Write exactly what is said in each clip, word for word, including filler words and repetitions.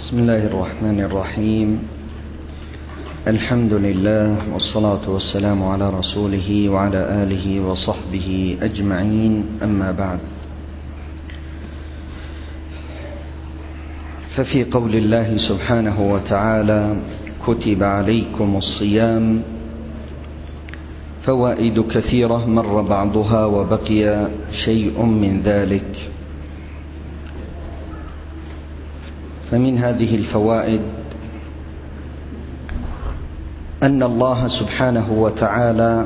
بسم الله الرحمن الرحيم. الحمد لله والصلاة والسلام على رسوله وعلى آله وصحبه أجمعين، أما بعد. ففي قول الله سبحانه وتعالى: كتب عليكم الصيام، فوائد كثيرة مر بعضها وبقي شيء من ذلك. فمن هذه الفوائد أن الله سبحانه وتعالى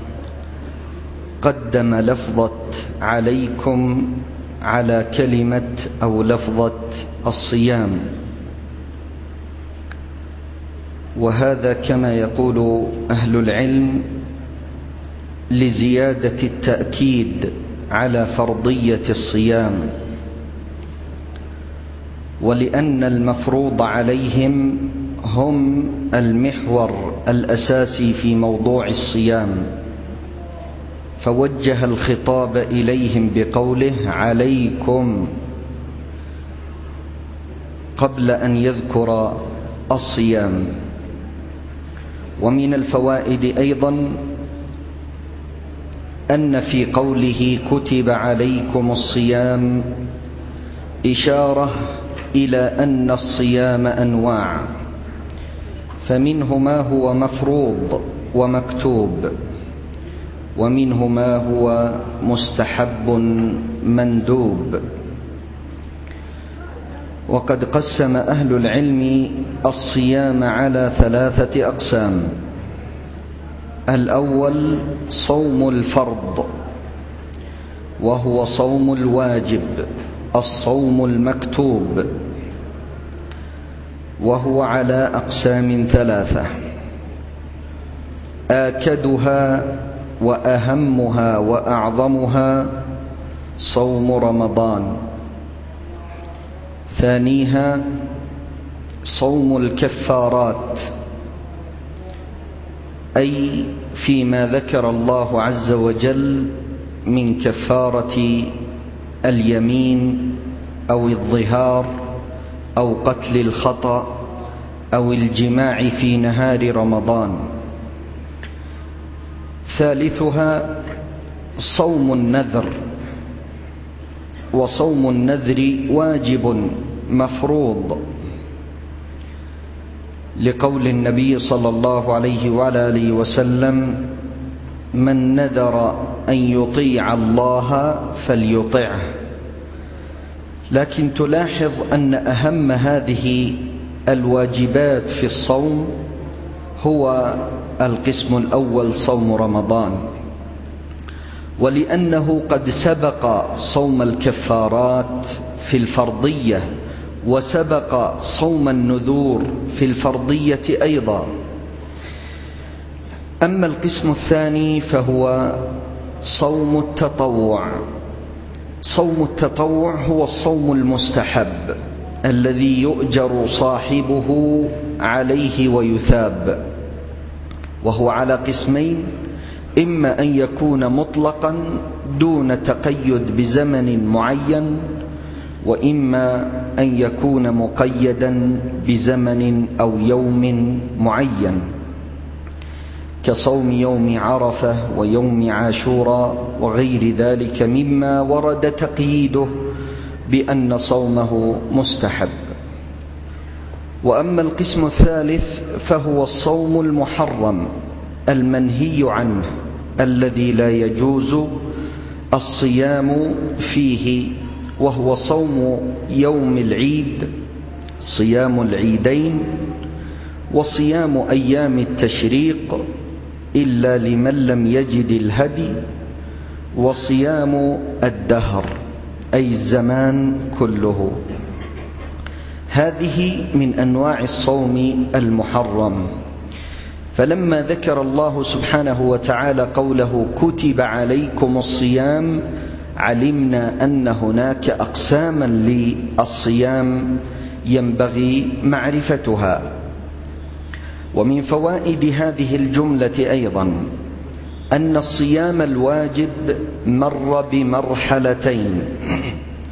قدم لفظة عليكم على كلمة أو لفظة الصيام، وهذا كما يقول أهل العلم لزيادة التأكيد على فرضية الصيام، ولأن المفروض عليهم هم المحور الأساسي في موضوع الصيام، فوجه الخطاب إليهم بقوله عليكم قبل أن يذكر الصيام. ومن الفوائد أيضا أن في قوله كتب عليكم الصيام إشارة إلى أن الصيام أنواع، فمنه ما هو مفروض ومكتوب، ومنه ما هو مستحب مندوب. وقد قسم أهل العلم الصيام على ثلاثة أقسام: الأول صوم الفرض، وهو صوم الواجب، الصوم المكتوب، وهو على أقسام ثلاثة: آكدها وأهمها وأعظمها صوم رمضان، ثانيها صوم الكفارات، أي فيما ذكر الله عز وجل من كفارة اليمين أو الظهار أو قتل الخطأ أو الجماع في نهار رمضان. ثالثها صوم النذر، وصوم النذر واجب مفروض، لقول النبي صلى الله عليه وعلى آله وسلم: من نذر أن يطيع الله فليطعه. لكن تلاحظ أن أهم هذه الواجبات في الصوم هو القسم الأول صوم رمضان، ولأنه قد سبق صوم الكفارات في الفرضية، وسبق صوم النذور في الفرضية أيضا. أما القسم الثاني فهو صوم التطوع. صوم التطوع هو الصوم المستحب الذي يؤجر صاحبه عليه ويثاب، وهو على قسمين: إما أن يكون مطلقا دون تقيد بزمن معين، وإما أن يكون مقيدا بزمن أو يوم معين، كصوم يوم عرفة ويوم عاشوراء وغير ذلك مما ورد تقييده بأن صومه مستحب. وأما القسم الثالث فهو الصوم المحرم المنهي عنه، الذي لا يجوز الصيام فيه، وهو صوم يوم العيد، صيام العيدين، وصيام أيام التشريق إلا لمن لم يجد الهدي، وصيام الدهر أي الزمان كله. هذه من أنواع الصوم المحرم. فلما ذكر الله سبحانه وتعالى قوله كتب عليكم الصيام، علمنا أن هناك أقساما للصيام ينبغي معرفتها. ومن فوائد هذه الجملة أيضا أن الصيام الواجب مر بمرحلتين: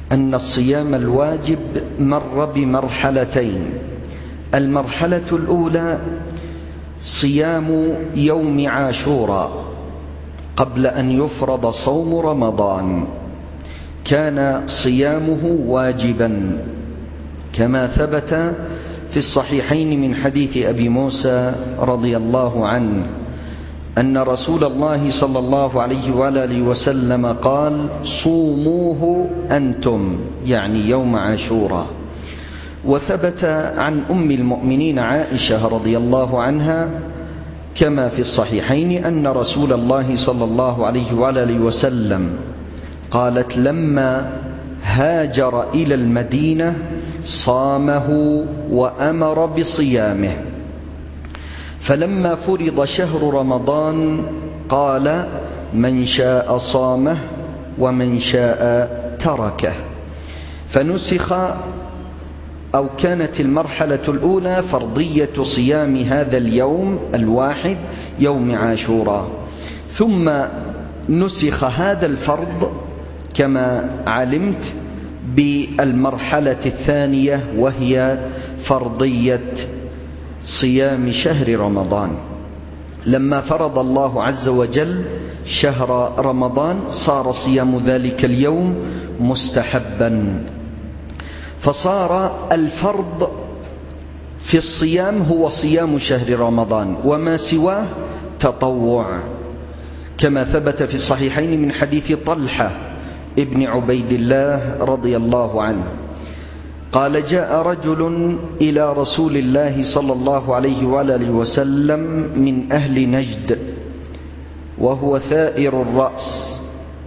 أن الصيام الواجب مر بمرحلتين. المرحلة الأولى صيام يوم عاشوراء قبل أن يفرض صوم رمضان، كان صيامه واجبا كما ثبت في الصحيحين من حديث أبي موسى رضي الله عنه أن رسول الله صلى الله عليه وآله وسلم قال: صوموه أنتم، يعني يوم عاشوراء. وثبت عن أم المؤمنين عائشة رضي الله عنها كما في الصحيحين أن رسول الله صلى الله عليه وآله وسلم قالت: لما هاجر إلى المدينة صامه وأمر بصيامه، فلما فرض شهر رمضان قال: من شاء صامه ومن شاء تركه. فنسخ أو كانت المرحلة الأولى فرضية صيام هذا اليوم الواحد يوم عاشوراء، ثم نسخ هذا الفرض كما علمت بالمرحلة الثانية وهي فرضية صيام شهر رمضان. لما فرض الله عز وجل شهر رمضان صار صيام ذلك اليوم مستحبا، فصار الفرض في الصيام هو صيام شهر رمضان، وما سواه تطوع، كما ثبت في الصحيحين من حديث طلحة ابن عبيد الله رضي الله عنه قال: جاء رجل إلى رسول الله صلى الله عليه وآله وسلم من أهل نجد وهو ثائر الرأس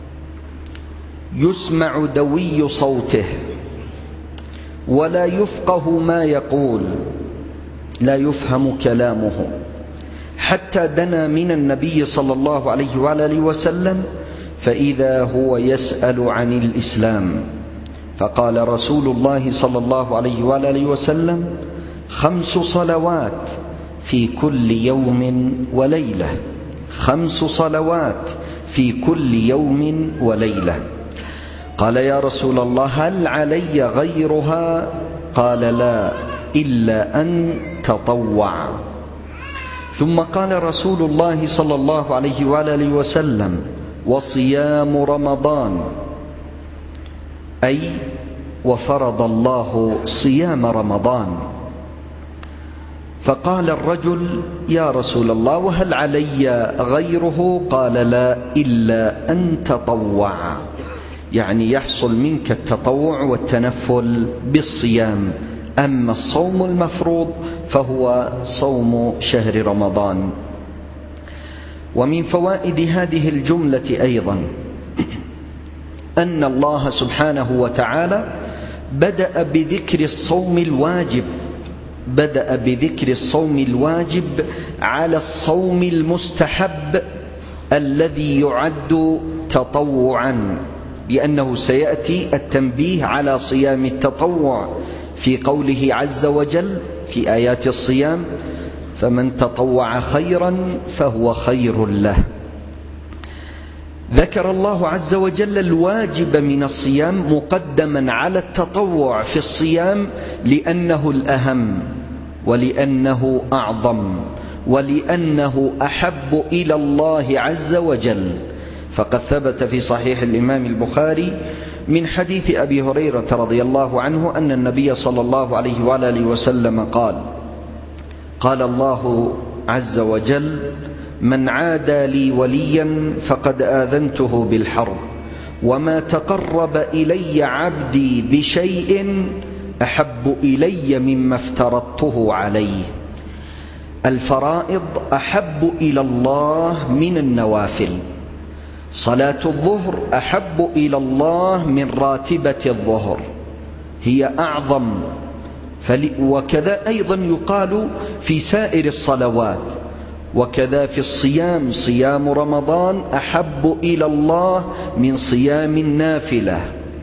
يسمع دوي صوته ولا يفقه ما يقول، لا يفهم كلامه، حتى دنا من النبي صلى الله عليه وآله وسلم فإذا هو يسأل عن الإسلام، فقال رسول الله صلى الله عليه وآله وسلم: خمس صلوات في كل يوم وليلة، خمس صلوات في كل يوم وليلة. قال: يا رسول الله هل علي غيرها؟ قال: لا، إلا أن تطوع. ثم قال رسول الله صلى الله عليه وآله وسلم: وصيام رمضان، أي وفرض الله صيام رمضان. فقال الرجل: يا رسول الله وهل علي غيره؟ قال: لا، إلا أن تطوع، يعني يحصل منك التطوع والتنفل بالصيام، أما الصوم المفروض فهو صوم شهر رمضان. ومن فوائد هذه الجملة أيضا أن الله سبحانه وتعالى بدأ بذكر الصوم الواجب بدأ بذكر الصوم الواجب على الصوم المستحب الذي يعد تطوعا، لأنه سيأتي التنبيه على صيام التطوع في قوله عز وجل في آيات الصيام: فمن تطوع خيرا فهو خير له. ذكر الله عز وجل الواجب من الصيام مقدما على التطوع في الصيام لأنه الأهم ولأنه أعظم ولأنه أحب إلى الله عز وجل. فقد ثبت في صحيح الإمام البخاري من حديث أبي هريرة رضي الله عنه أن النبي صلى الله عليه وآله وسلم قال: قال الله عز وجل: من عادى لي وليا فقد آذنته بالحرب، وما تقرب إلي عبدي بشيء أحب إلي مما افترضته عليه. الفرائض أحب إلى الله من النوافل، صلاة الظهر أحب إلى الله من راتبة الظهر، هي أعظم. وكذا أيضا يقال في سائر الصلوات، وكذا في الصيام، صيام رمضان أحب إلى الله من صيام النافلة،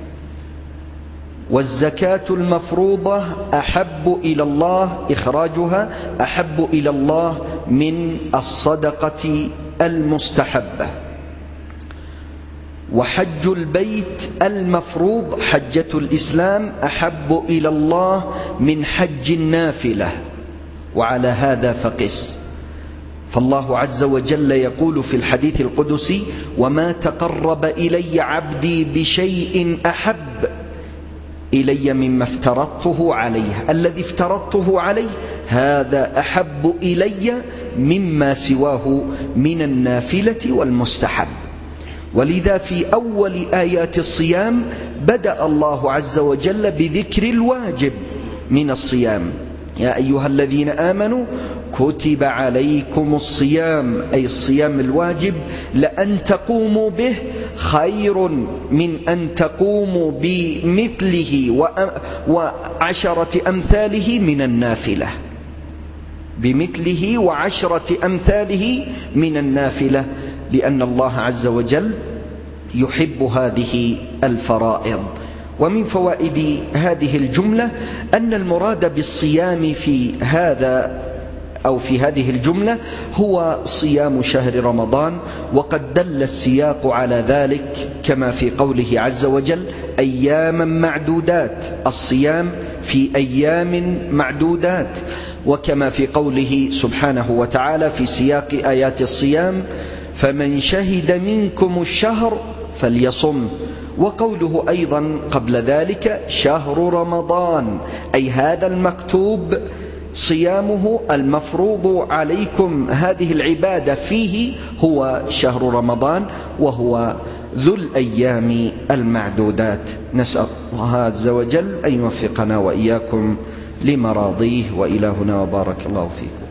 والزكاة المفروضة أحب إلى الله إخراجها أحب إلى الله من الصدقة المستحبة. وحج البيت المفروض حجة الإسلام أحب إلى الله من حج النافلة، وعلى هذا فقس. فالله عز وجل يقول في الحديث القدسي: وما تقرب إلي عبدي بشيء أحب إلي مما افترضته عليه. الذي افترضته عليه هذا أحب إلي مما سواه من النافلة والمستحب. ولذا في أول آيات الصيام بدأ الله عز وجل بذكر الواجب من الصيام: يا أيها الذين آمنوا كتب عليكم الصيام، أي الصيام الواجب، لأن تقوموا به خير من أن تقوموا بمثله وعشرة أمثاله من النافلة، بمثله وعشرة أمثاله من النافلة، لأن الله عز وجل يحب هذه الفرائض. ومن فوائد هذه الجملة أن المراد بالصيام في هذا أو في هذه الجملة هو صيام شهر رمضان، وقد دل السياق على ذلك كما في قوله عز وجل: أياما معدودات، الصيام في أيام معدودات، وكما في قوله سبحانه وتعالى في سياق آيات الصيام: فمن شهد منكم الشهر فليصم. وقوله أيضا قبل ذلك: شهر رمضان، أي هذا المكتوب صيامه المفروض عليكم، هذه العبادة فيه هو شهر رمضان، وهو ذو الأيام المعدودات. نسأل الله عز وجل أن يوفقنا وإياكم لمراضيه، وإلى هنا وبارك الله فيكم.